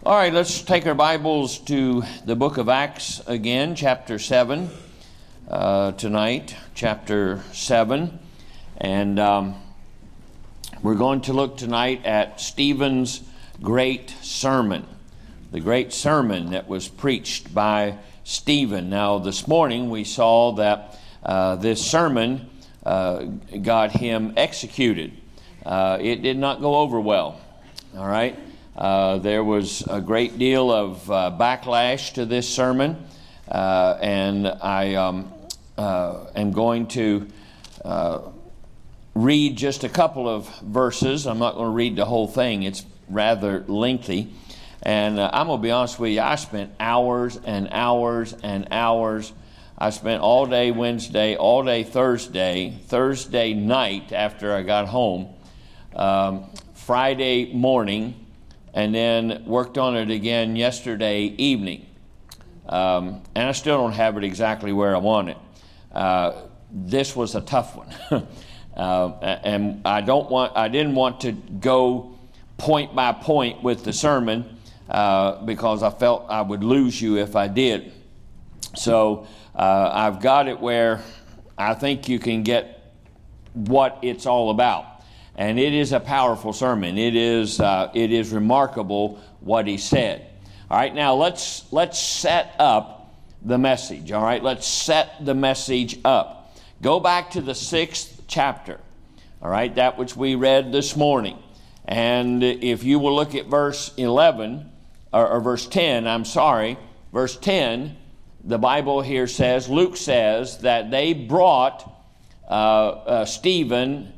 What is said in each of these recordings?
All right, let's take our Bibles to the book of Acts again, chapter 7, tonight, chapter 7. And we're going to look tonight at Stephen's great sermon, the great sermon that was preached by Stephen. Now, this morning we saw that this sermon got him executed. It did not go over well, all right? There was a great deal of backlash to this sermon, and I am going to read just a couple of verses. I'm not going to read the whole thing. It's rather lengthy. And I'm going to be honest with you, I spent hours and hours and hours. I spent all day Wednesday, all day Thursday night after I got home, Friday morning, and then worked on it again yesterday evening. And I still don't have it exactly where I want it. This was a tough one. And I didn't want to go point by point with the sermon because I felt I would lose you if I did. So I've got it where I think you can get what it's all about. And it is a powerful sermon. It is remarkable what he said. All right, now let's set up the message. All right, let's set the message up. Go back to the 6th chapter. All right, that which we read this morning. And if you will look at verse 11, or verse 10, verse 10, the Bible here says, Luke says that they brought Stephen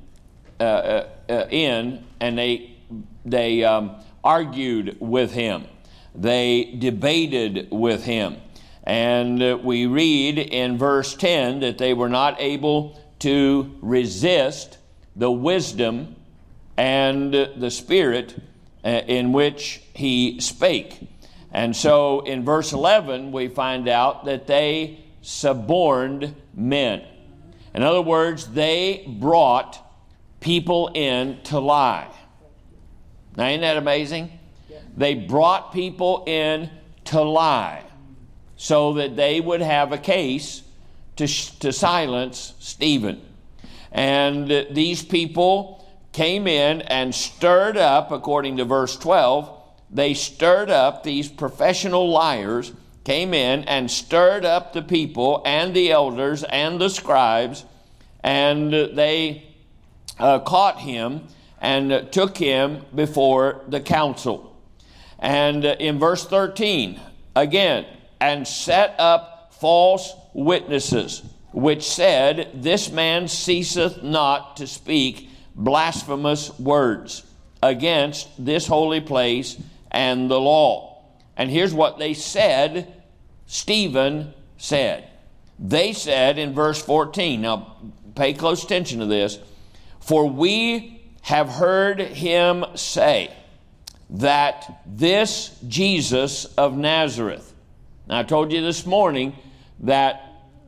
in, and they argued with him. They debated with him. And we read in verse 10 that they were not able to resist the wisdom and the spirit in which he spake. And so in verse 11 we find out that they suborned men. In other words, they brought people in to lie. Now, ain't that amazing? Yeah. They brought people in to lie so that they would have a case to silence Stephen. And these people came in and stirred up, according to verse 12, they stirred up, these professional liars came in and stirred up the people and the elders and the scribes, and they caught him and took him before the council. And in verse 13, again, and set up false witnesses, which said, This man ceaseth not to speak blasphemous words against this holy place and the law. And here's what they said, Stephen said. They said in verse 14, now pay close attention to this, For we have heard him say that this Jesus of Nazareth. Now I told you this morning that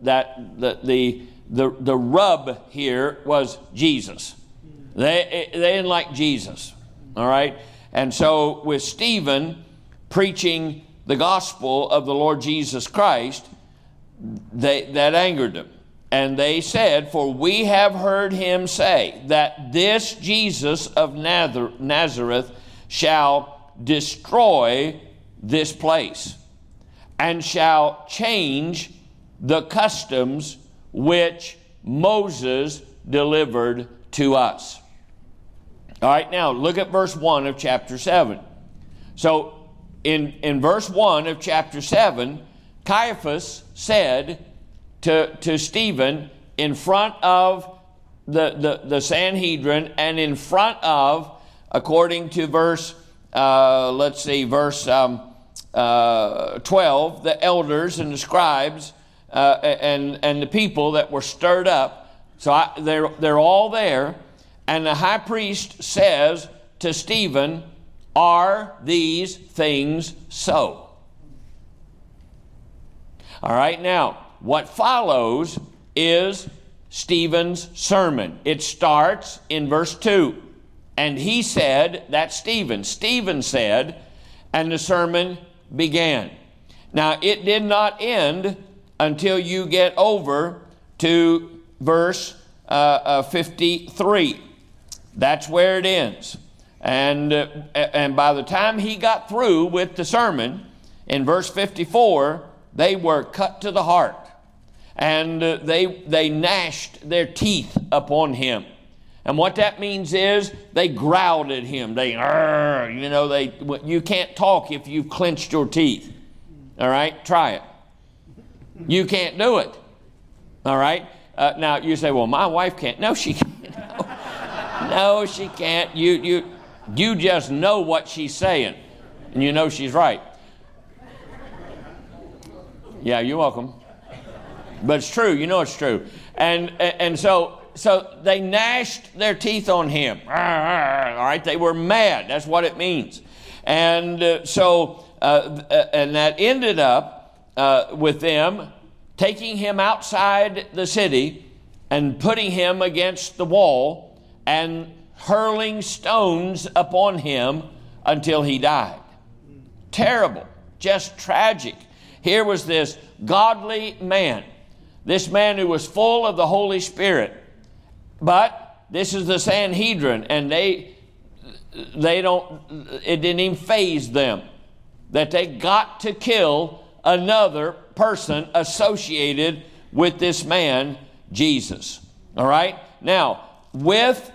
the rub here was Jesus. They didn't like Jesus. All right? And so with Stephen preaching the gospel of the Lord Jesus Christ, that angered them. And they said, For we have heard him say that this Jesus of Nazareth shall destroy this place and shall change the customs which Moses delivered to us. All right, now look at verse 1 of chapter 7. So in verse 1 of chapter 7, Caiaphas said to Stephen in front of the Sanhedrin and in front of, according to verse 12, the elders and the scribes and the people that were stirred up. So they're all there. And the high priest says to Stephen, Are these things so? All right, now, what follows is Stephen's sermon. It starts in verse 2. And he said, that's Stephen. Stephen said, and the sermon began. Now, it did not end until you get over to verse 53. That's where it ends. And by the time he got through with the sermon, in verse 54, they were cut to the heart. And they gnashed their teeth upon him. And what that means is they growled at him. You can't talk if you've clenched your teeth. All right, try it. You can't do it. All right. Now you say, well, my wife can't. No, she can't. No, she can't. You just know what she's saying, and you know she's right. Yeah, you're welcome. But it's true. You know it's true. And so they gnashed their teeth on him. All right, they were mad. That's what it means. And and that ended up with them taking him outside the city and putting him against the wall and hurling stones upon him until he died. Terrible, just tragic. Here was this godly man, this man who was full of the Holy Spirit. But this is the Sanhedrin, and it didn't even faze them that they got to kill another person associated with this man, Jesus. All right? Now, with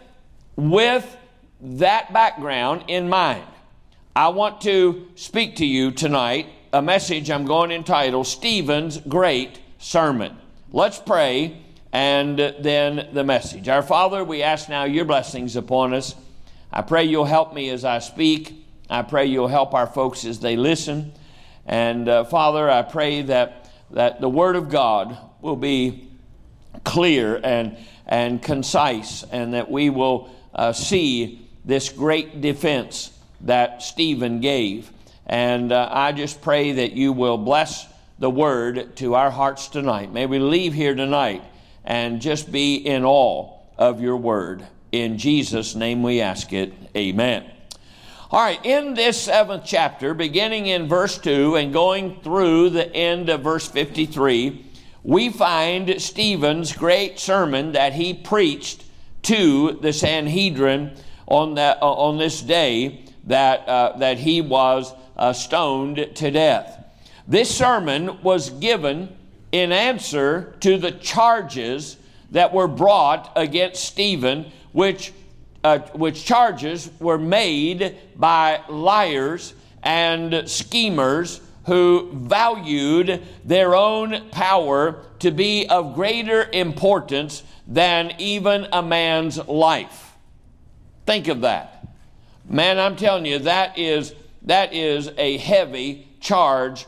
that background in mind, I want to speak to you tonight a message I'm going to entitle Stephen's Great Sermon. Let's pray and then the message. Our Father, we ask now your blessings upon us. I pray you'll help me as I speak. I pray you'll help our folks as they listen. And Father, I pray that the Word of God will be clear and concise, and that we will see this great defense that Stephen gave. And I just pray that you will bless the Word to our hearts tonight. May we leave here tonight and just be in awe of your Word. In Jesus' name we ask it. Amen. All right, in this 7th chapter, beginning in verse 2 and going through the end of verse 53, we find Stephen's great sermon that he preached to the Sanhedrin on this day that he was stoned to death. This sermon was given in answer to the charges that were brought against Stephen, which charges were made by liars and schemers who valued their own power to be of greater importance than even a man's life. Think of that. Man, I'm telling you, that is a heavy charge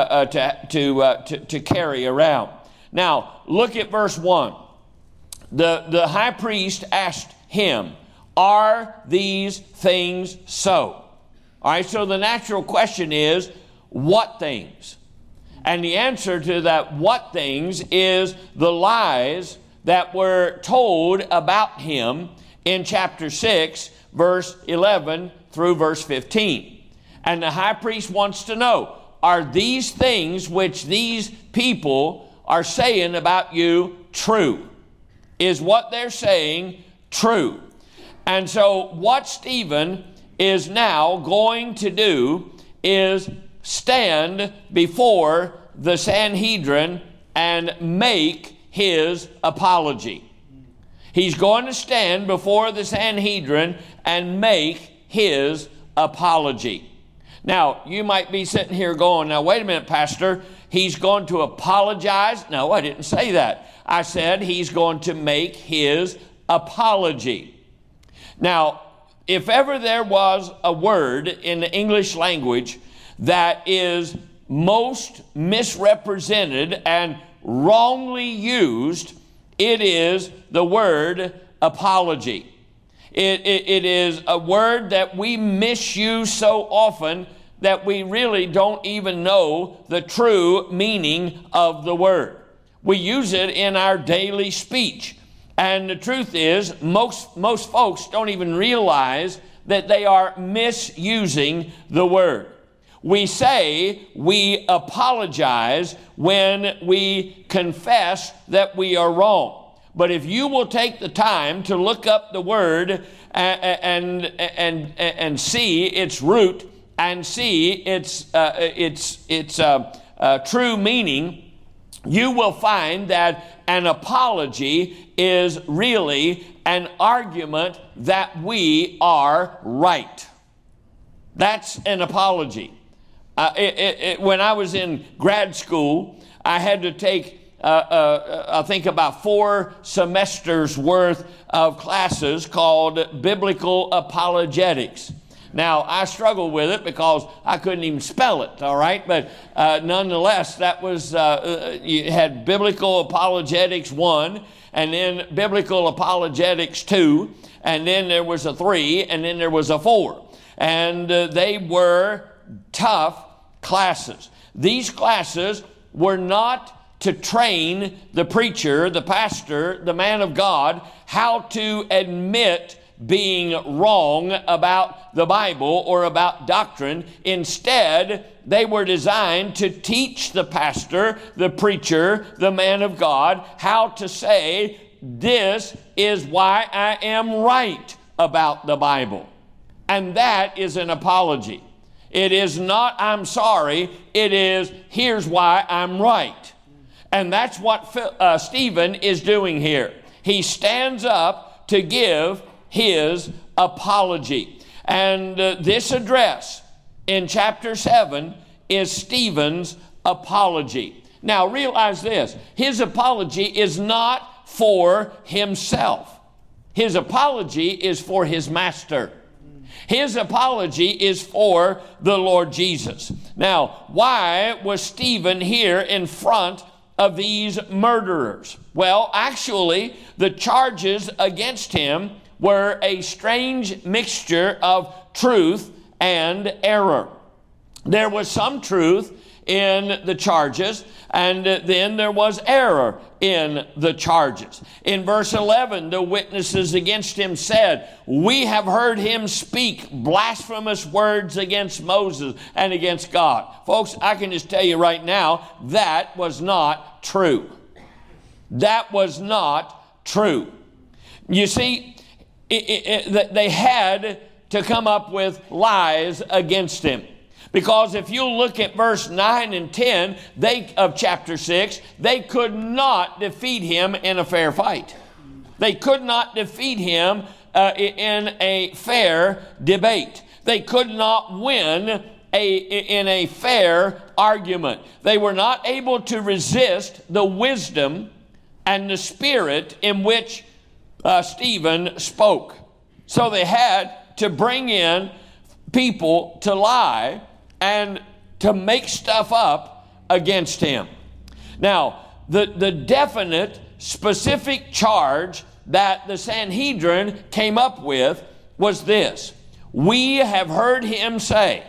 to carry around. Now, look at verse 1. The high priest asked him, "Are these things so?" All right, so the natural question is, what things? And the answer to that what things is the lies that were told about him in chapter 6, verse 11 through verse 15. And the high priest wants to know, are these things which these people are saying about you true? Is what they're saying true? And so what Stephen is now going to do is stand before the Sanhedrin and make his apology. He's going to stand before the Sanhedrin and make his apology. Now, you might be sitting here going, now, wait a minute, Pastor. He's going to apologize? No, I didn't say that. I said he's going to make his apology. Now, if ever there was a word in the English language that is most misrepresented and wrongly used, it is the word apology. It is a word that we misuse so often that we really don't even know the true meaning of the word. We use it in our daily speech. And the truth is, most folks don't even realize that they are misusing the word. We say we apologize when we confess that we are wrong. But if you will take the time to look up the word and see its root and see its true meaning, you will find that an apology is really an argument that we are right. That's an apology. When I was in grad school, I had to take, I think, about 4 semesters worth of classes called Biblical Apologetics. Now, I struggled with it because I couldn't even spell it, all right? But nonetheless, that was, you had Biblical Apologetics 1, and then Biblical Apologetics 2, and then there was a 3, and then there was a 4. And they were tough classes. These classes were not to train the preacher, the pastor, the man of God, how to admit being wrong about the Bible or about doctrine. Instead, they were designed to teach the pastor, the preacher, the man of God, how to say, this is why I am right about the Bible. And that is an apology. It is not, I'm sorry. It is, here's why I'm right. And that's what Stephen is doing here. He stands up to give his apology. And this address in chapter 7 is Stephen's apology. Now realize this. His apology is not for himself. His apology is for his master. His apology is for the Lord Jesus. Now, why was Stephen here in front of these murderers? Well, actually, the charges against him were a strange mixture of truth and error. There was some truth in the charges, and then there was error in the charges. In verse 11, the witnesses against him said, we have heard him speak blasphemous words against Moses and against God. Folks, I can just tell you right now, that was not true. That was not true. You see, they had to come up with lies against him. Because if you look at verse 9 and 10 of chapter 6, they could not defeat him in a fair fight. They could not defeat him in a fair debate. They could not win in a fair argument. They were not able to resist the wisdom and the spirit in which Stephen spoke. So they had to bring in people to lie and to make stuff up against him. Now, the definite, specific charge that the Sanhedrin came up with was this. We have heard him say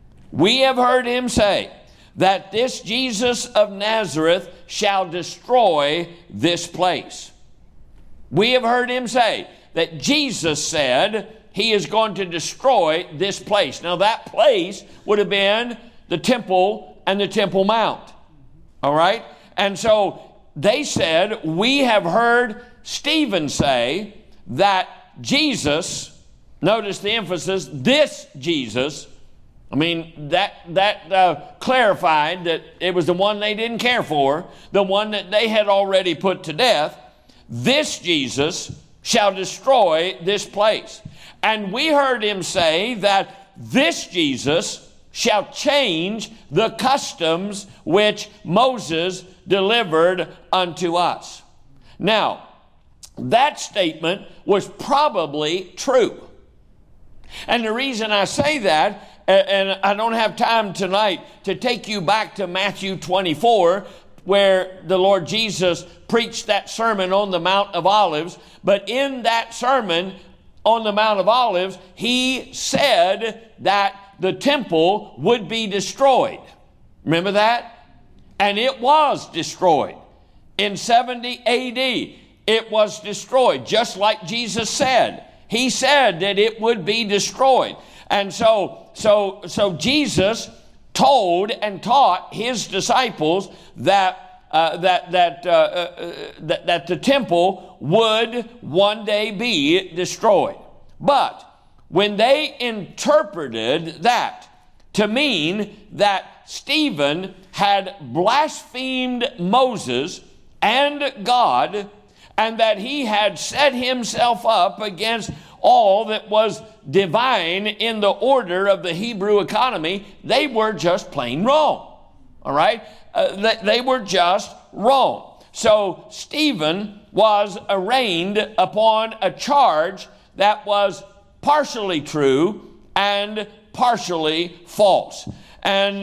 that this Jesus of Nazareth shall destroy this place. We have heard him say that Jesus said he is going to destroy this place. Now that place would have been the temple and the Temple Mount. All right? And so they said, we have heard Stephen say that Jesus, notice the emphasis, this Jesus, I mean, that clarified that it was the one they didn't care for, the one that they had already put to death. This Jesus shall destroy this place. And we heard him say that this Jesus shall change the customs which Moses delivered unto us. Now, that statement was probably true. And the reason I say that, and I don't have time tonight to take you back to Matthew 24, where the Lord Jesus preached that sermon on the Mount of Olives, but in that sermon on the Mount of Olives, he said that the temple would be destroyed. Remember that? And it was destroyed. In 70 AD, it was destroyed, just like Jesus said. He said that it would be destroyed. And so Jesus told and taught his disciples that the temple would one day be destroyed. But when they interpreted that to mean that Stephen had blasphemed Moses and God, and that he had set himself up against all that was divine in the order of the Hebrew economy, they were just plain wrong. All right? They were just wrong. So Stephen was arraigned upon a charge that was partially true and partially false. And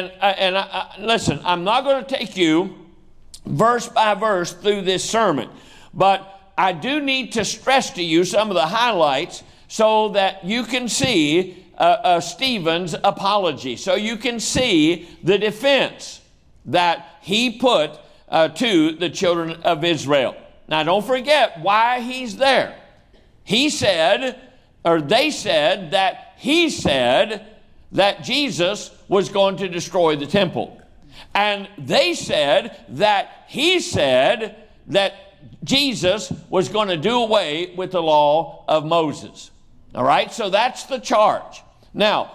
listen, I'm not going to take you verse by verse through this sermon, but I do need to stress to you some of the highlights so that you can see Stephen's apology, so you can see the defense that he put to the children of Israel. Now, don't forget why he's there. He said, or they said, that he said that Jesus was going to destroy the temple. And they said that he said that Jesus was going to do away with the law of Moses. All right, so that's the charge. Now,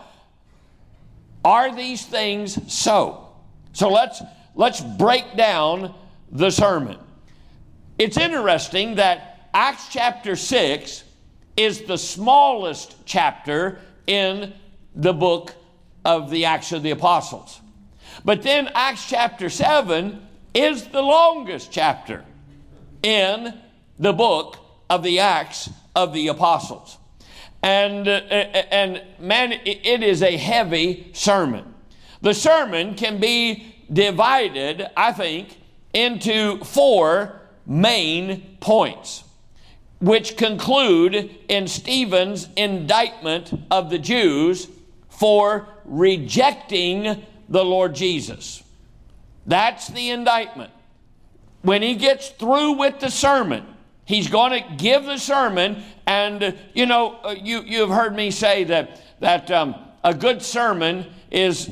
are these things so? So let's break down the sermon. It's interesting that Acts chapter 6 is the smallest chapter in the book of the Acts of the Apostles. But then Acts chapter 7 is the longest chapter in the book of the Acts of the Apostles. And man, it is a heavy sermon. The sermon can be divided, I think, into 4 main points, which conclude in Stephen's indictment of the Jews for rejecting the Lord Jesus. That's the indictment. When he gets through with the sermon, he's going to give the sermon, and you've heard me say that a good sermon is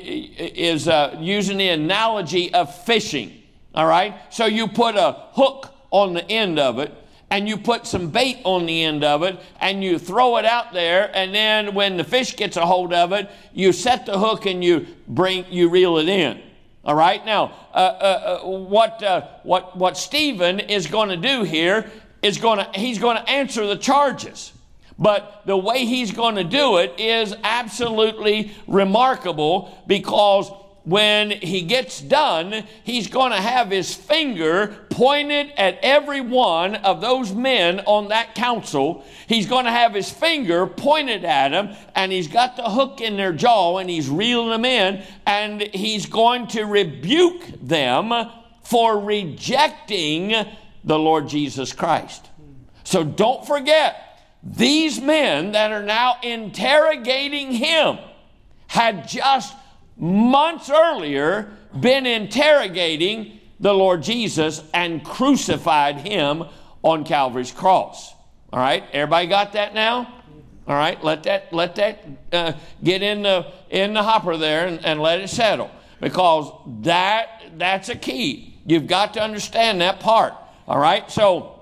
using the analogy of fishing. All right, so you put a hook on the end of it, and you put some bait on the end of it, and you throw it out there, and then when the fish gets a hold of it, you set the hook and you reel it in. All right. Now, what Stephen is going to do here is he's going to answer the charges, but the way he's going to do it is absolutely remarkable, because when he gets done, he's going to have his finger pointed at every one of those men on that council. He's going to have his finger pointed at them, and he's got the hook in their jaw, and he's reeling them in, and he's going to rebuke them for rejecting the Lord Jesus Christ. So don't forget, these men that are now interrogating him had just months earlier been interrogating the Lord Jesus and crucified him on Calvary's cross. All right, everybody got that now? All right, let that get in the hopper there and let it settle, because that's a key. You've got to understand that part. All right, so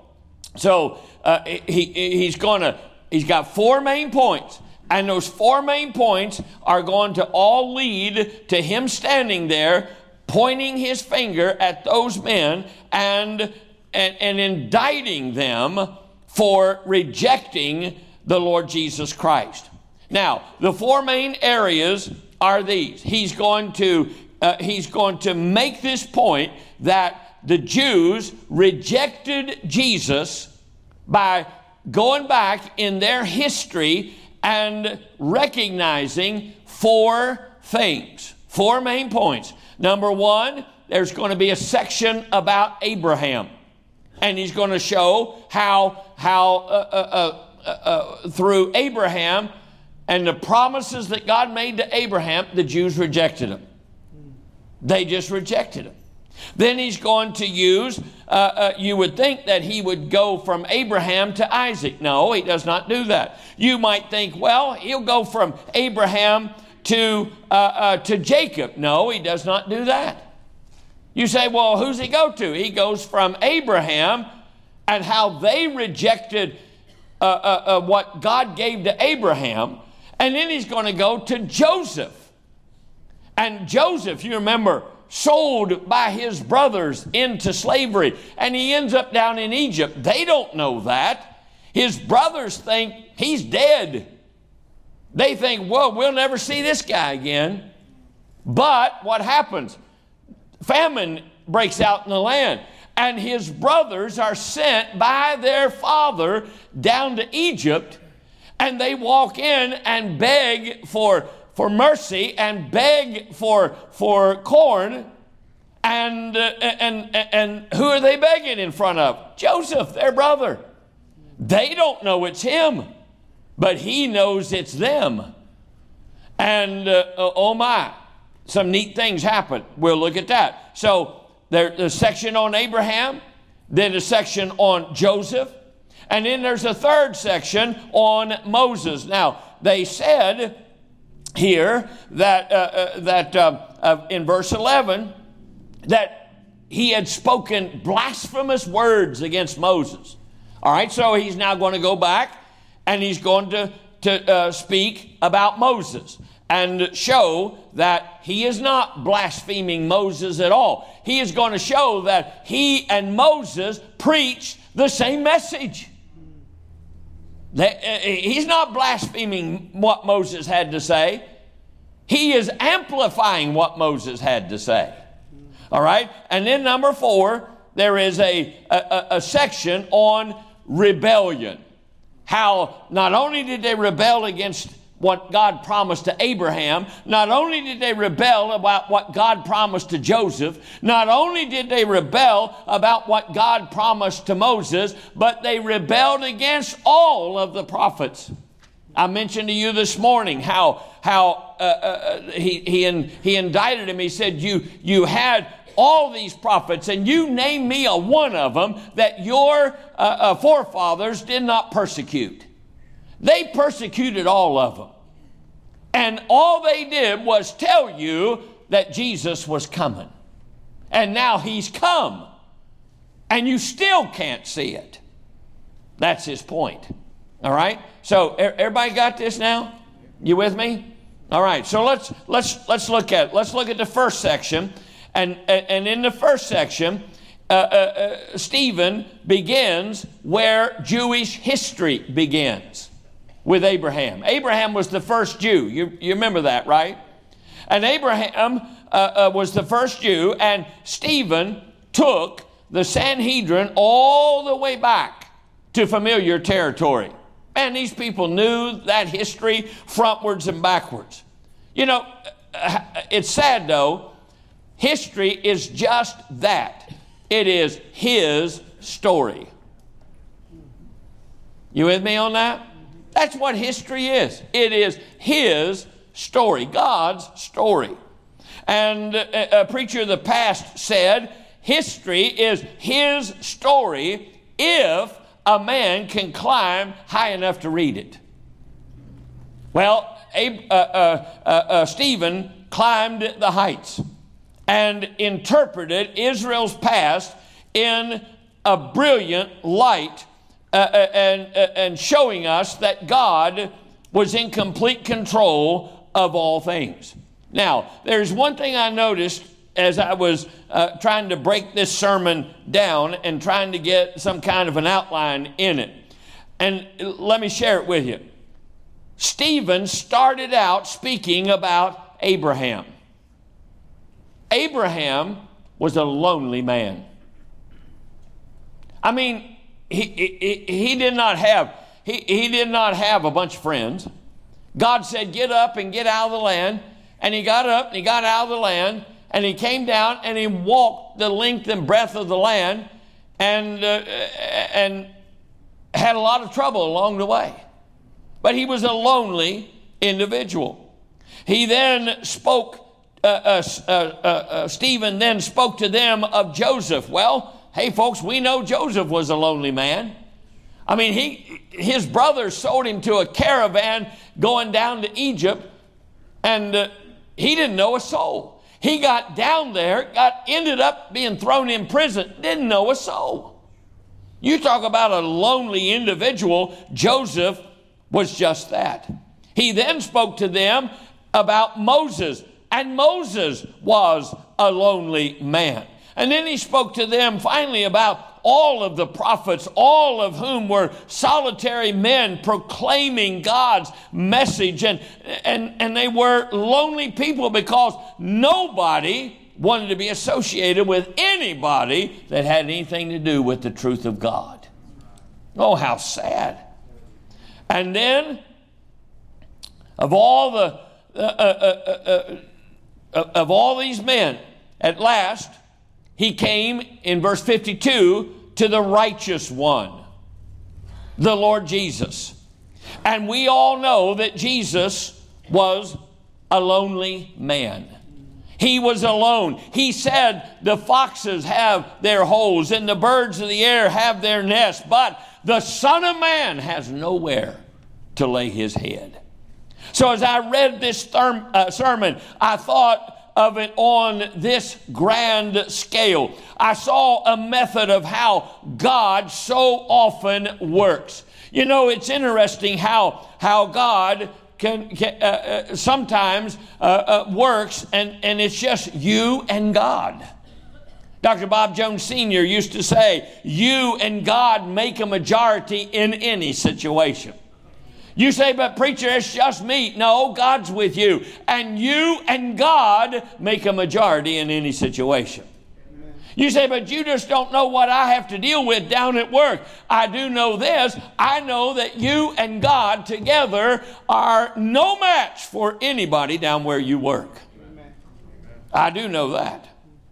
he's got 4 main points. And those 4 main points are going to all lead to him standing there, pointing his finger at those men and indicting them for rejecting the Lord Jesus Christ. Now, the 4 main areas are these. He's going to make this point that the Jews rejected Jesus by going back in their history and recognizing 4 things, 4 main points. Number 1, there's going to be a section about Abraham, and he's going to show how through Abraham and the promises that God made to Abraham, the Jews rejected him. They just rejected him. Then he's going to use, you would think that he would go from Abraham to Isaac. No, he does not do that. You might think, well, he'll go from Abraham to Jacob. No, he does not do that. You say, well, who's he go to? He goes from Abraham and how they rejected what God gave to Abraham, and then he's going to go to Joseph. And Joseph, you remember, sold by his brothers into slavery, and he ends up down in Egypt. They don't know that. His brothers think he's dead. They think, well, we'll never see this guy again. But what happens? Famine breaks out in the land, and his brothers are sent by their father down to Egypt, and they walk in and beg for mercy and beg for corn. And who are they begging in front of? Joseph, their brother. They don't know it's him, but he knows it's them. And oh my, some neat things happen. We'll look at that. So there's a section on Abraham, then a section on Joseph, and then there's a third section on Moses. Now, they said here that in verse 11 that he had spoken blasphemous words against Moses. All right, so he's now going to go back and he's going to speak about Moses and show that he is not blaspheming Moses at all. He is going to show that he and Moses preached the same message. He's not blaspheming what Moses had to say. He is amplifying what Moses had to say. All right? And then number 4, there is a section on rebellion. How not only did they rebel against what God promised to Abraham, not only did they rebel about what God promised to Joseph, not only did they rebel about what God promised to Moses, but they rebelled against all of the prophets. I mentioned to you this morning how he indicted him. He said, you had all these prophets, and you name me a one of them that your forefathers did not persecute. They persecuted all of them. And all they did was tell you that Jesus was coming. And now he's come. And you still can't see it. That's his point. All right? So everybody got this now? You with me? All right. So let's look at it. Let's look at the first section. And in the first section, Stephen begins where Jewish history begins, with Abraham. Abraham was the first Jew. You remember that, right? And Abraham was the first Jew, and Stephen took the Sanhedrin all the way back to familiar territory. Man, these people knew that history frontwards and backwards. You know, it's sad though, history is just that. It is his story. You with me on that? That's what history is. It is his story, God's story. And a preacher of the past said, history is his story if a man can climb high enough to read it. Well, Stephen climbed the heights and interpreted Israel's past in a brilliant light, and showing us that God was in complete control of all things. Now, there's one thing I noticed as I was trying to break this sermon down and trying to get some kind of an outline in it. And let me share it with you. Stephen started out speaking about Abraham. Abraham was a lonely man. I mean, he did not have a bunch of friends. God said, get up and get out of the land. And he got up and he got out of the land, and he came down and he walked the length and breadth of the land, and had a lot of trouble along the way. But he was a lonely individual. He then spoke, Stephen then spoke to them of Joseph. Well, hey folks, we know Joseph was a lonely man. I mean, his brothers sold him to a caravan going down to Egypt, And he didn't know a soul. He got down there, ended up being thrown in prison, didn't know a soul. You talk about a lonely individual. Joseph was just that. He then spoke to them about Moses, and Moses was a lonely man. And then he spoke to them finally about all of the prophets, all of whom were solitary men proclaiming God's message. And they were lonely people because nobody wanted to be associated with anybody that had anything to do with the truth of God. Oh, how sad. And then, of all these men, at last, he came in verse 52 to the righteous one, the Lord Jesus. And we all know that Jesus was a lonely man. He was alone. He said, the foxes have their holes and the birds of the air have their nests, but the Son of Man has nowhere to lay his head. So as I read this sermon, I thought of it on this grand scale. I saw a method of how God so often works. You know, it's interesting how God can sometimes works, and it's just you and God. Dr. Bob Jones Sr. used to say, you and God make a majority in any situation. You say, but preacher, it's just me. No, God's with you. And you and God make a majority in any situation. Amen. You say, but you just don't know what I have to deal with down at work. I do know this. I know that you and God together are no match for anybody down where you work. Amen. I do know that.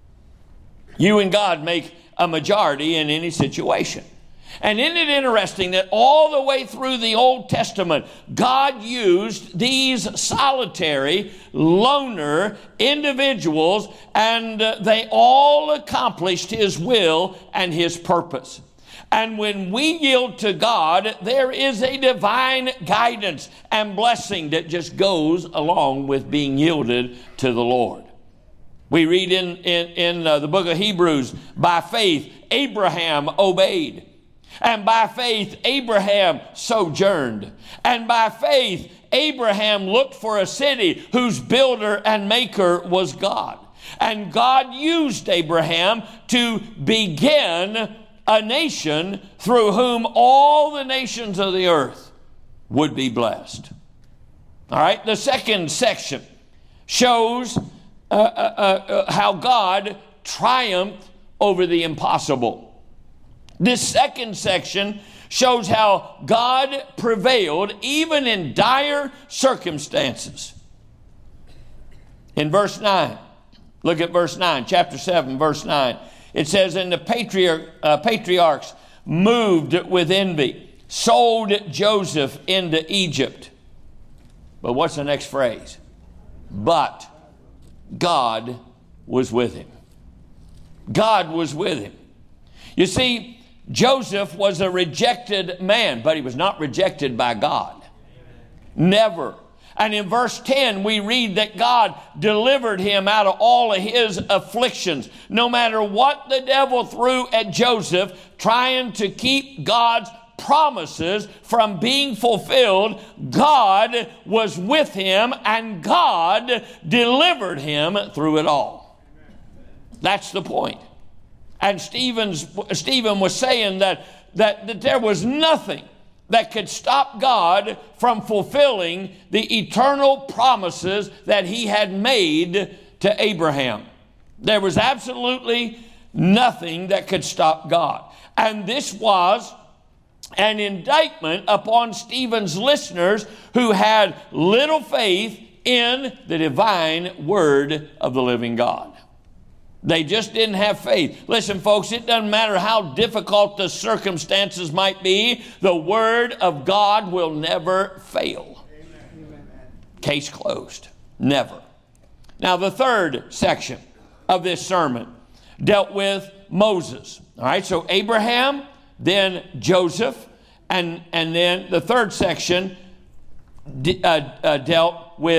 You and God make a majority in any situation. And isn't it interesting that all the way through the Old Testament, God used these solitary, loner individuals, and they all accomplished His will and His purpose. And when we yield to God, there is a divine guidance and blessing that just goes along with being yielded to the Lord. We read in the book of Hebrews, by faith, Abraham obeyed. And by faith, Abraham sojourned. And by faith, Abraham looked for a city whose builder and maker was God. And God used Abraham to begin a nation through whom all the nations of the earth would be blessed. All right, the second section shows how God triumphed over the impossible. This second section shows how God prevailed even in dire circumstances. In verse 9, look at verse 9, chapter 7, verse 9. It says, and the patriarchs moved with envy, sold Joseph into Egypt. But what's the next phrase? But God was with him. God was with him. You see, Joseph was a rejected man, but he was not rejected by God. Never. And in verse 10, we read that God delivered him out of all of his afflictions. No matter what the devil threw at Joseph, trying to keep God's promises from being fulfilled, God was with him and God delivered him through it all. That's the point. And Stephen was saying that there was nothing that could stop God from fulfilling the eternal promises that he had made to Abraham. There was absolutely nothing that could stop God. And this was an indictment upon Stephen's listeners who had little faith in the divine word of the living God. They just didn't have faith. Listen, folks, it doesn't matter how difficult the circumstances might be, the word of God will never fail. Amen. Case closed. Never. Now, the third section of this sermon dealt with Moses. All right, so Abraham, then Joseph, and then the third section dealt with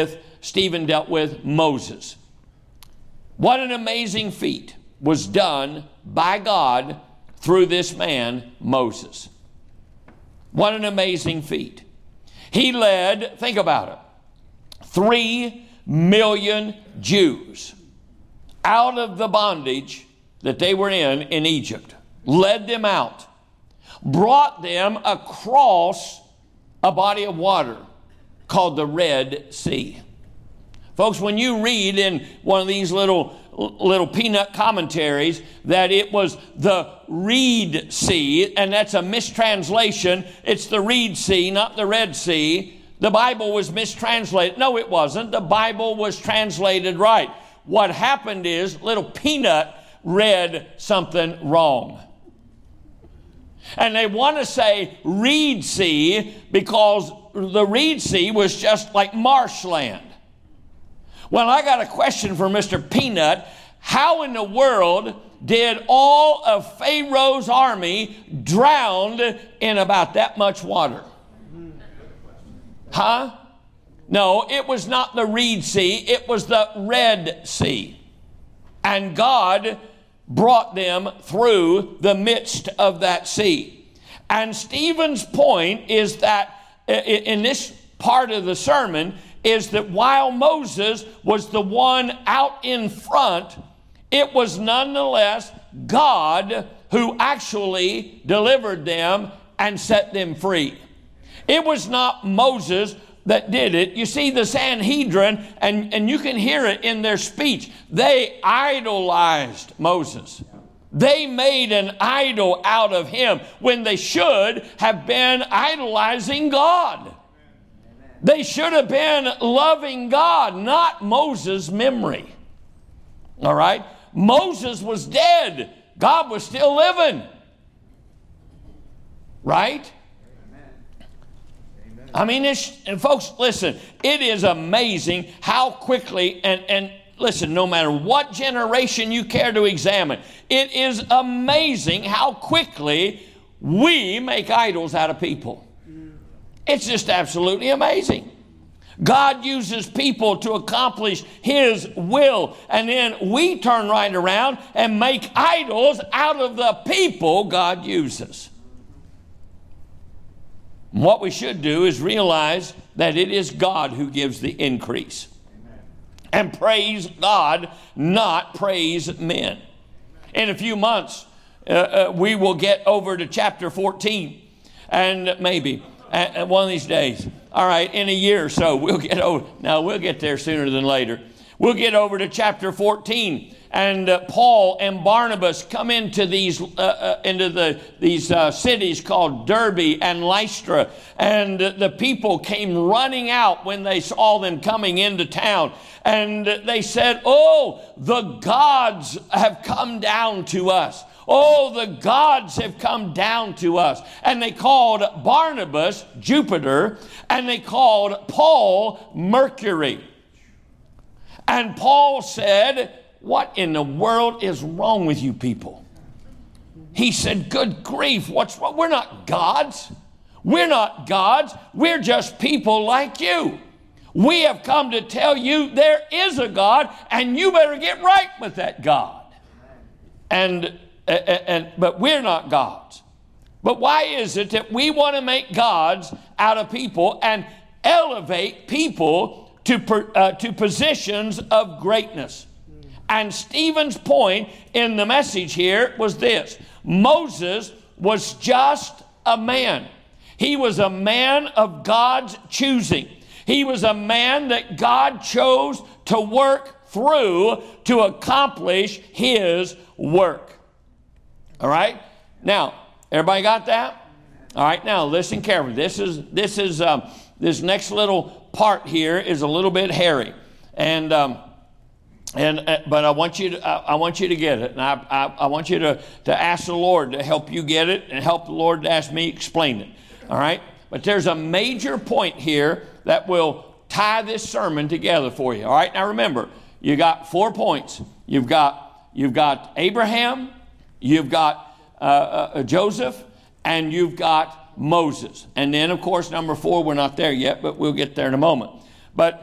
Stephen dealt with Moses. What an amazing feat was done by God through this man, Moses. What an amazing feat. He led, think about it, 3 million Jews out of the bondage that they were in Egypt. Led them out. Brought them across a body of water called the Red Sea. Folks, when you read in one of these little peanut commentaries that it was the Reed Sea, and that's a mistranslation. It's the Reed Sea, not the Red Sea. The Bible was mistranslated. No, it wasn't. The Bible was translated right. What happened is little peanut read something wrong. And they want to say Reed Sea because the Reed Sea was just like marshland. Well, I got a question for Mr. Peanut. How in the world did all of Pharaoh's army drown in about that much water? Huh? No, it was not the Reed Sea. It was the Red Sea. And God brought them through the midst of that sea. And Stephen's point is that in this part of the sermon is that while Moses was the one out in front, it was nonetheless God who actually delivered them and set them free. It was not Moses that did it. You see, the Sanhedrin, and you can hear it in their speech, they idolized Moses. They made an idol out of him when they should have been idolizing God. They should have been loving God, not Moses' memory. All right? Moses was dead. God was still living. Right? Amen. I mean, and folks, listen, it is amazing how quickly, and listen, no matter what generation you care to examine, it is amazing how quickly we make idols out of people. It's just absolutely amazing. God uses people to accomplish His will, and then we turn right around and make idols out of the people God uses. And what we should do is realize that it is God who gives the increase. And praise God, not praise men. In a few months, we will get over to chapter 14, and maybe one of these days. All right, in a year or so, we'll get over. Now, we'll get there sooner than later. We'll get over to chapter 14, and Paul and Barnabas come into these cities called Derbe and Lystra, and the people came running out when they saw them coming into town, and they said, "Oh, the gods have come down to us. Oh, the gods have come down to us." And they called Barnabas Jupiter, and they called Paul Mercury. And Paul said, "What in the world is wrong with you people?" He said, "Good grief, what's wrong? We're not gods. We're not gods. We're just people like you. We have come to tell you there is a God, and you better get right with that God. But we're not gods." But why is it that we want to make gods out of people and elevate people to positions of greatness? And Stephen's point in the message here was this: Moses was just a man. He was a man of God's choosing. He was a man that God chose to work through to accomplish His work. All right? Now, everybody got that? All right, now listen carefully. This next little part here is a little bit hairy. But I want you to get it. And I want you to ask the Lord to help you get it, and help the Lord to ask me explain it. All right? But there's a major point here that will tie this sermon together for you. All right? Now remember, you got 4 points. You've got Abraham, you've got Joseph, and you've got Moses. And then, of course, number 4, we're not there yet, but we'll get there in a moment. But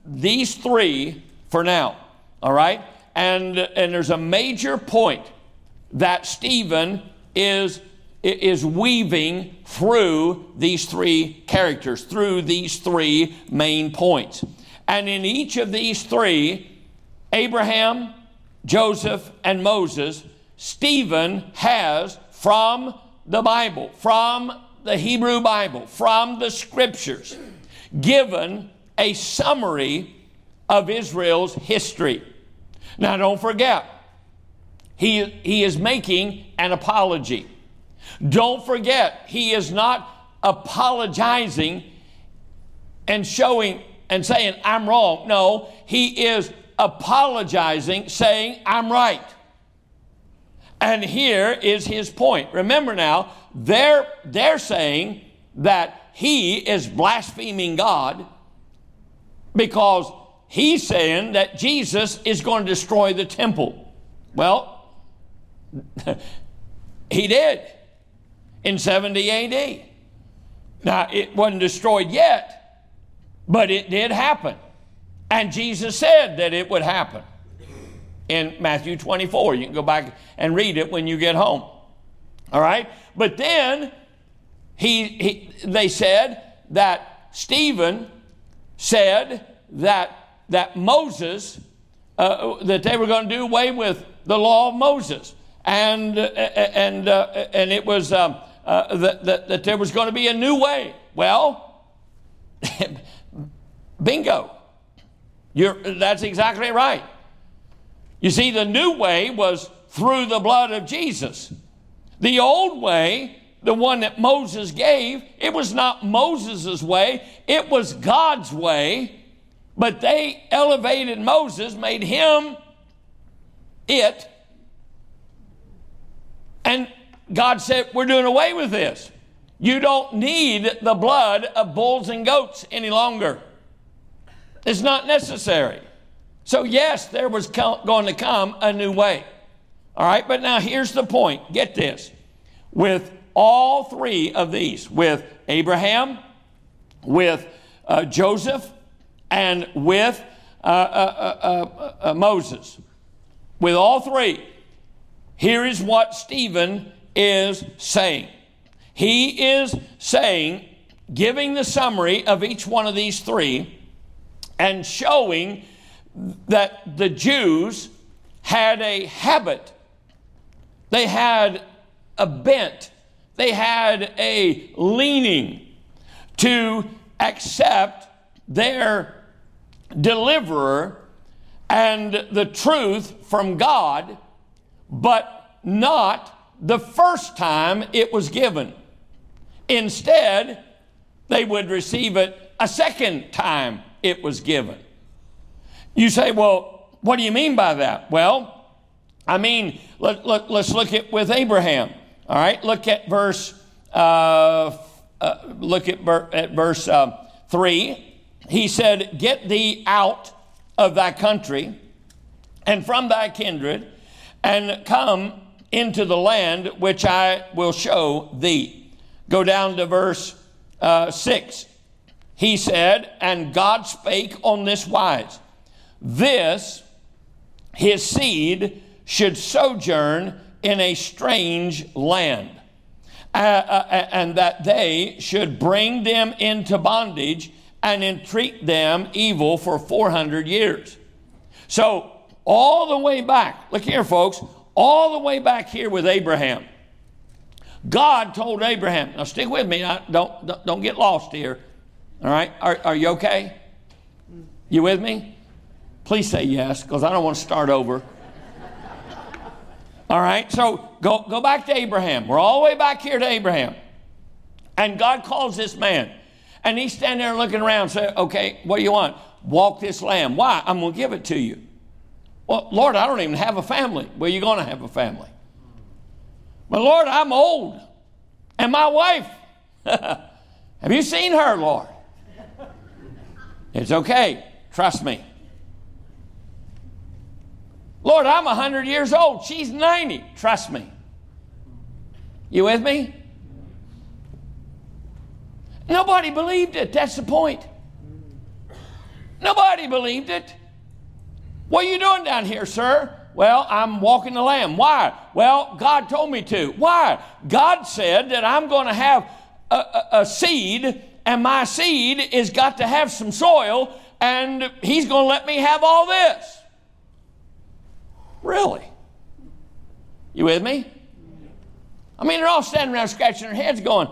these three for now, all right? And there's a major point that Stephen is weaving through these three characters, through these three main points. And in each of these three, Abraham, Joseph, and Moses, Stephen has from the Bible, from the Hebrew Bible, from the Scriptures, given a summary of Israel's history. Now, don't forget, he is making an apology. Don't forget, he is not apologizing and showing and saying, I'm wrong. No, he is apologizing, saying, I'm right. And here is his point. Remember now, they're saying that he is blaspheming God because he's saying that Jesus is going to destroy the temple. Well, he did in 70 AD. Now, it wasn't destroyed yet, but it did happen. And Jesus said that it would happen in Matthew 24. You can go back and read it when you get home. All right? But then they said that Stephen said that Moses, that they were going to do away with the law of Moses. And it was that there was going to be a new way. Well, bingo. That's exactly right. You see, the new way was through the blood of Jesus. The old way, the one that Moses gave, it was not Moses' way, it was God's way. But they elevated Moses, made him it. And God said, we're doing away with this. You don't need the blood of bulls and goats any longer. It's not necessary. So yes, there was going to come a new way. All right, but now here's the point. Get this. With all three of these, with Abraham, with Joseph, and with Moses, with all three, here is what Stephen is saying. He is saying, giving the summary of each one of these three, and showing that the Jews had a habit, they had a bent, they had a leaning to accept their deliverer and the truth from God, but not the first time it was given. Instead, they would receive it a second time it was given. You say, well, what do you mean by that? Well, I mean, let's look at with Abraham. All right, look at verse 3. He said, get thee out of thy country and from thy kindred, and come into the land which I will show thee. Go down to verse 6. He said, and God spake on this wise, this, his seed, should sojourn in a strange land, and that they should bring them into bondage and entreat them evil for 400 years. So, all the way back, look here, folks, all the way back here with Abraham, God told Abraham, now stick with me, don't get lost here. All right, are you okay? You with me? Please say yes, because I don't want to start over. All right, so go back to Abraham. We're all the way back here to Abraham. And God calls this man. And he's standing there looking around and saying, okay, what do you want? Walk this land. Why? I'm going to give it to you. Well, Lord, I don't even have a family. Well, you're going to have a family. But Lord, I'm old. And my wife, have you seen her, Lord? It's okay. Trust me. Lord, I'm 100 years old. She's 90. Trust me. You with me? Nobody believed it. That's the point. Nobody believed it. What are you doing down here, sir? Well, I'm walking the lamb. Why? Well, God told me to. Why? God said that I'm going to have a seed, and my seed is got to have some soil, and he's going to let me have all this. Really? You with me? I mean, they're all standing around scratching their heads going,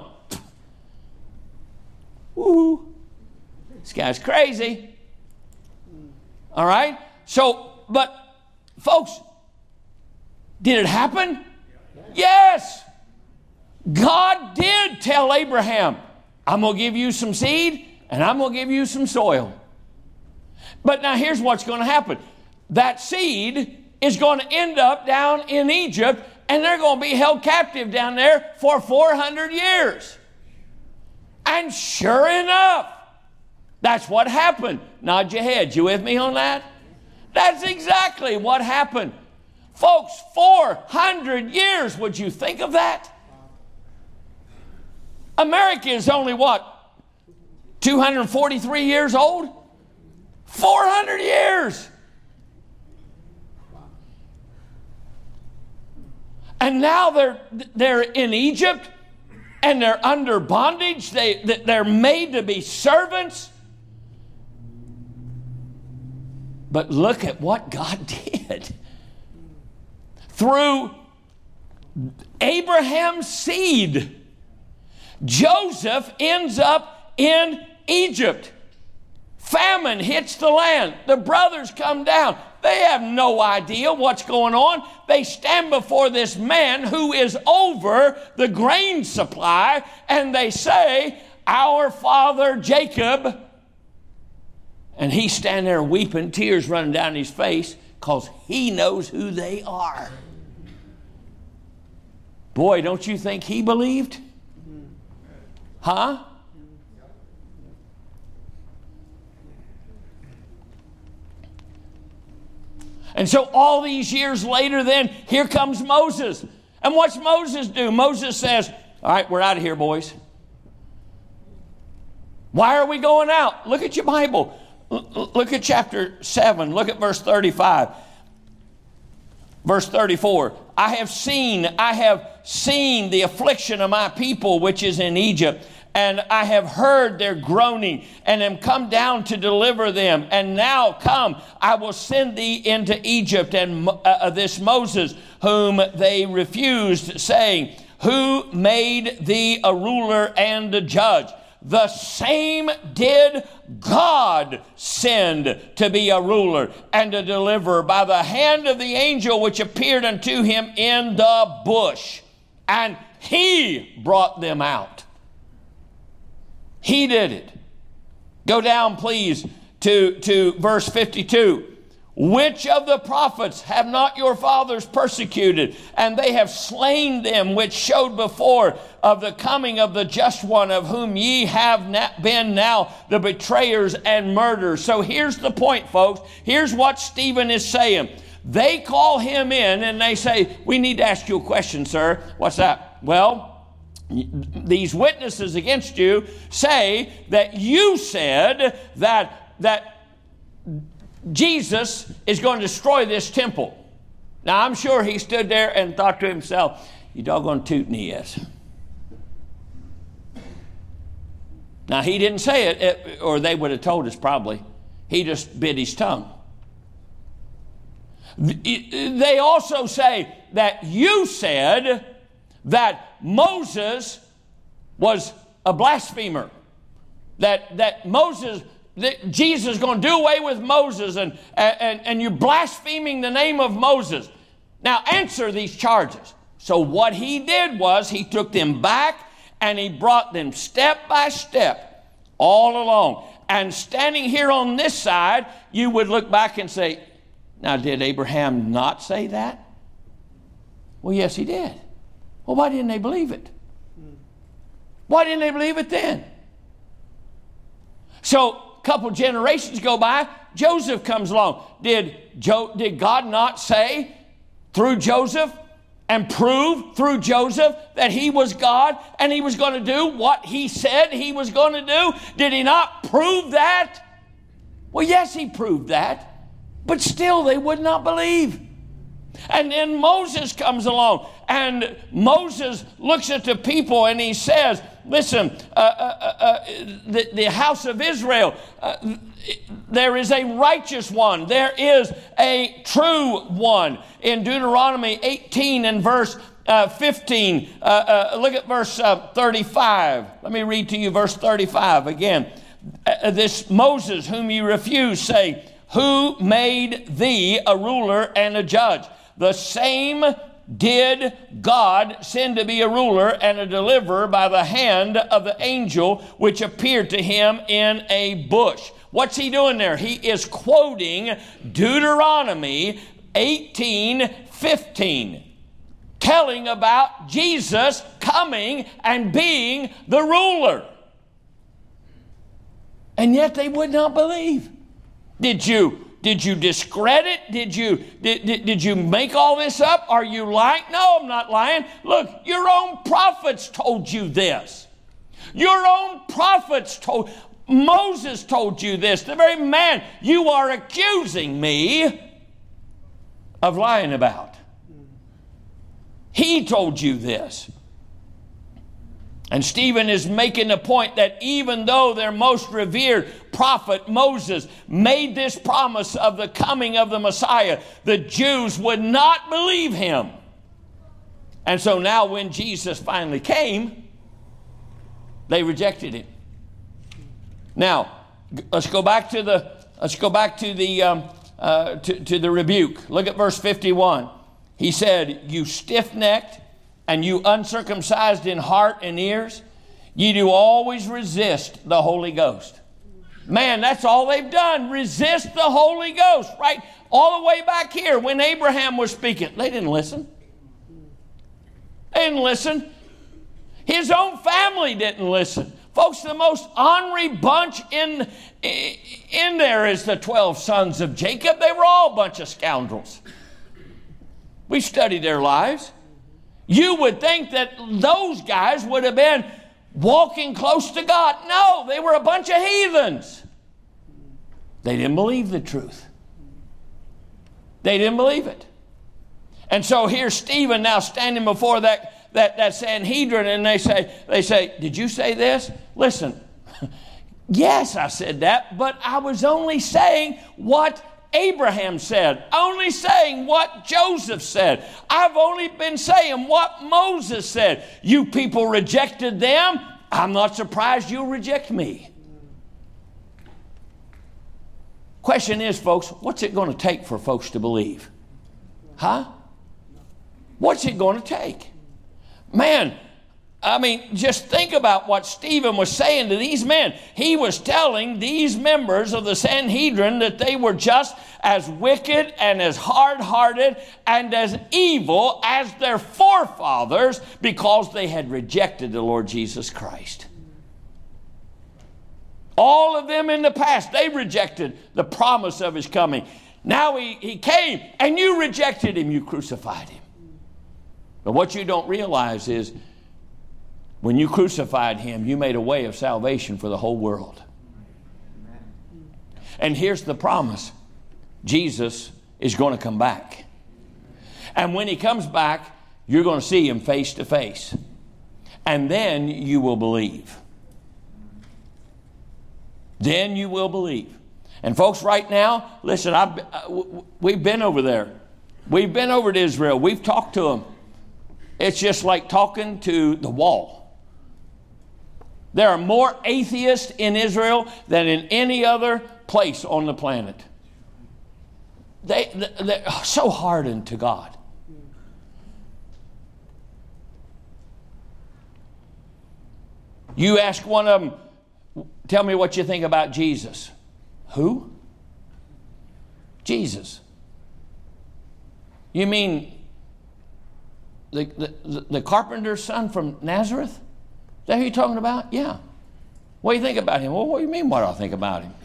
"Ooh, this guy's crazy." All right? So, but folks, did it happen? Yes. God did tell Abraham, I'm going to give you some seed and I'm going to give you some soil. But now here's what's going to happen. That seed is going to end up down in Egypt, and they're going to be held captive down there for 400 years. And sure enough, that's what happened. Nod your head. You with me on that? That's exactly what happened. Folks, 400 years. Would you think of that? America is only what? 243 years old? 400 years. And now they're in Egypt, and they're under bondage. They're made to be servants. But look at what God did. Through Abraham's seed, Joseph ends up in Egypt. Famine hits the land. The brothers come down. They have no idea what's going on. They stand before this man who is over the grain supply, and they say, "Our father Jacob." And he's standing there weeping, tears running down his face, because he knows who they are. Boy, don't you think he believed? Huh? And so all these years later, then, here comes Moses. And what's Moses do? Moses says, "All right, we're out of here, boys." Why are we going out? Look at your Bible. Look at chapter 7. Look at verse 35. Verse 34. I have seen the affliction of my people which is in Egypt, and I have heard their groaning, and am come down to deliver them. And now come, I will send thee into Egypt, and this Moses, whom they refused, saying, Who made thee a ruler and a judge? The same did God send to be a ruler and a deliverer by the hand of the angel which appeared unto him in the bush. And he brought them out. He did it. Go down, please, to verse 52. Which of the prophets have not your fathers persecuted? And they have slain them which showed before of the coming of the just one, of whom ye have been now the betrayers and murderers. So here's the point, folks. Here's what Stephen is saying. They call him in and they say, "We need to ask you a question, sir." What's that? Well, these witnesses against you say that you said that Jesus is going to destroy this temple. Now, I'm sure he stood there and thought to himself, "You doggone tootin' he is." Now, he didn't say it, or they would have told us probably. He just bit his tongue. They also say that you said that Moses was a blasphemer, that Moses... that Jesus is going to do away with Moses, and you're blaspheming the name of Moses. Now answer these charges. So what he did was he took them back and he brought them step by step all along. And standing here on this side, you would look back and say, "Now, did Abraham not say that?" Well, yes, he did. Well, why didn't they believe it? Why didn't they believe it then? So couple generations go by, Joseph comes along. Did God not say through Joseph and prove through Joseph that he was God and he was going to do what he said he was going to do? Did he not prove that? Well, yes, he proved that, but still they would not believe. And then Moses comes along, and Moses looks at the people and he says, listen, the house of Israel, there is a righteous one. There is a true one. In Deuteronomy 18 and verse 15, look at verse 35. Let me read to you verse 35 again. This Moses whom you refuse, say, who made thee a ruler and a judge? The same did God send to be a ruler and a deliverer by the hand of the angel which appeared to him in a bush. What's he doing there? He is quoting Deuteronomy 18:15, telling about Jesus coming and being the ruler. And yet they would not believe. Did you discredit? Did you make all this up? Are you lying? No, I'm not lying. Look, your own prophets told you this. Your own prophets Moses told you this. The very man you are accusing me of lying about. He told you this. And Stephen is making the point that even though their most revered prophet Moses made this promise of the coming of the Messiah, the Jews would not believe him. And so now when Jesus finally came, they rejected him. Now, let's go back to the rebuke. Look at verse 51. He said, "You stiff-necked and you uncircumcised in heart and ears, ye do always resist the Holy Ghost." Man, that's all they've done. Resist the Holy Ghost. Right? All the way back here when Abraham was speaking. They didn't listen. They didn't listen. His own family didn't listen. Folks, the most ornery bunch in there is the 12 sons of Jacob. They were all a bunch of scoundrels. We studied their lives. You would think that those guys would have been walking close to God. No, they were a bunch of heathens. They didn't believe the truth. They didn't believe it. And so here's Stephen now standing before that Sanhedrin, and they say, "Did you say this?" Listen, yes, I said that, but I was only saying what Abraham said, only saying what Joseph said. I've only been saying what Moses said. You people rejected them. I'm not surprised you'll reject me. Question is, folks, what's it going to take for folks to believe? Huh? What's it going to take? Man, I mean, just think about what Stephen was saying to these men. He was telling these members of the Sanhedrin that they were just as wicked and as hard-hearted and as evil as their forefathers because they had rejected the Lord Jesus Christ. All of them in the past, they rejected the promise of his coming. Now he came and you rejected him, you crucified him. But what you don't realize is when you crucified him, you made a way of salvation for the whole world. And here's the promise. Jesus is going to come back. And when he comes back, you're going to see him face to face. And then you will believe. Then you will believe. And folks, right now, listen, we've been over there. We've been over to Israel. We've talked to them. It's just like talking to the wall. There are more atheists in Israel than in any other place on the planet. They're so hardened to God. You ask one of them, tell me what you think about Jesus. Who? Jesus. You mean the carpenter's son from Nazareth? Is that who you're talking about? Yeah. What do you think about him? Well, what do you mean what do I think about him?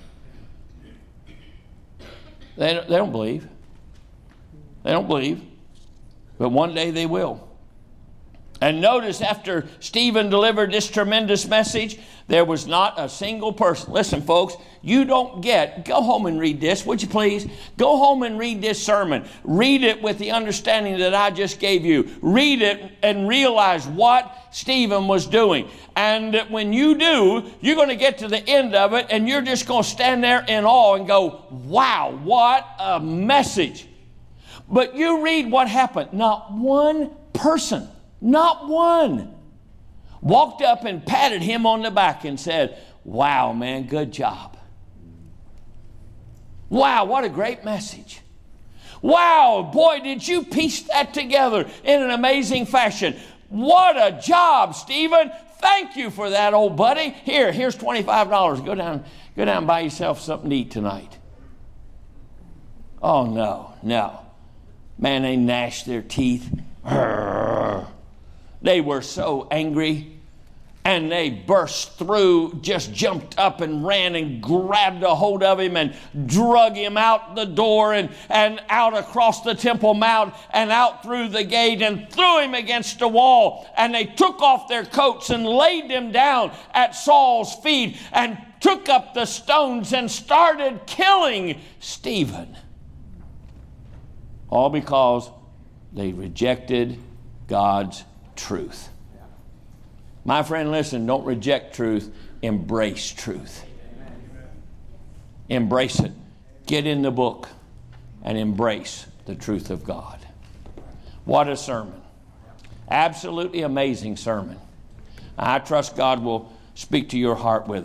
They don't believe. They don't believe. But one day they will. And notice after Stephen delivered this tremendous message, there was not a single person. Listen, folks, you don't get, go home and read this, would you please? Go home and read this sermon. Read it with the understanding that I just gave you. Read it and realize what Stephen was doing. And when you do, you're going to get to the end of it and you're just going to stand there in awe and go, wow, what a message. But you read what happened. Not one person, not one, walked up and patted him on the back and said, wow, man, good job. Wow, what a great message. Wow, boy, did you piece that together in an amazing fashion. What a job, Stephen. Thank you for that, old buddy. Here's $25. Go down and buy yourself something to eat tonight. Oh, no. Man, they gnashed their teeth. They were so angry, and they burst through, just jumped up and ran and grabbed a hold of him and drug him out the door and out across the Temple Mount and out through the gate and threw him against the wall. And they took off their coats and laid them down at Saul's feet and took up the stones and started killing Stephen. All because they rejected God's truth. My friend, listen, don't reject truth. Embrace truth. Embrace it. Get in the book and embrace the truth of God. What a sermon. Absolutely amazing sermon. I trust God will speak to your heart with it.